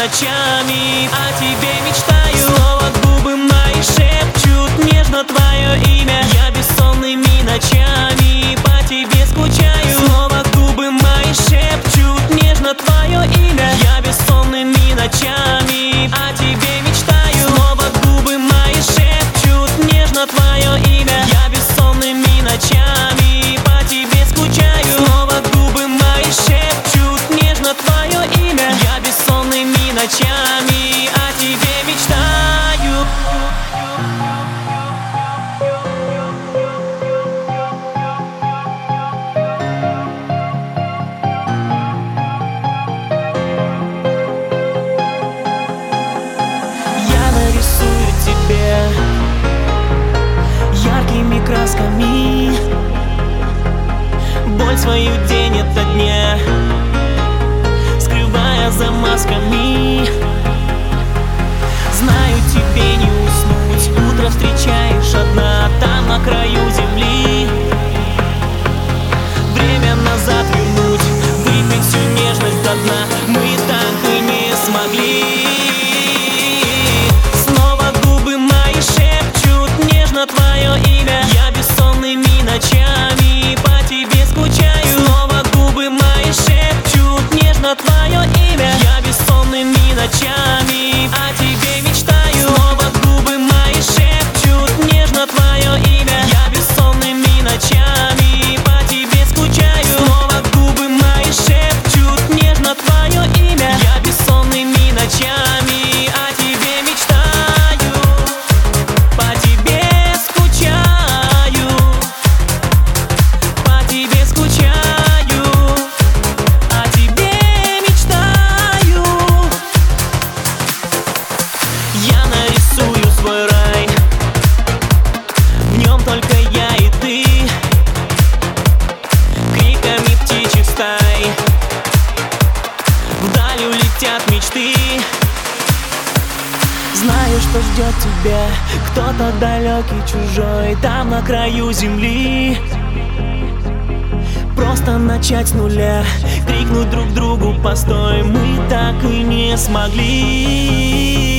ночами о тебе мечтаю. Снова губы мои шепчут нежно твое имя. Я бессонными ночами по тебе скучаю. Снова губы мои шепчут нежно твое имя. Я бессонными ночами о тебе мечтаю. Снова губы мои шепчут нежно твое имя. Я бессонными ночами по тебе скучаю. Снова губы мои шепчут нежно твое имя. Я бессонными ночами о тебе мечтаю. Я нарисую тебе яркими красками боль свою день ото дня, скрывая за масками. Знаю, тебе не уснуть, утро встречаешь одна там на краю земли. Время назад вернуть, выпить всю нежность до дна мы так и не смогли. Снова губы мои шепчут нежно твое имя. Я бессонными ночами по тебе скучаю. Снова губы мои шепчут нежно твое имя. Я бессонными ночами о тебе мечтаю. Снова губы мои шепчут нежно твое имя. Я бессонными ночами по тебе скучаю. Снова губы мои шепчут нежно твое имя. Я бессонными ночами о тебе мечтаю. По тебе скучаю. По тебе скучаю. О тебе мечтаю. Я нарисую свой рай, в нем только я и ты, криками птичьих стай вдаль улетят мечты. Знаю, что ждет тебя кто-то далекий, чужой, там на краю земли. Просто начать с нуля, крикнуть друг другу постой, мы так и не смогли.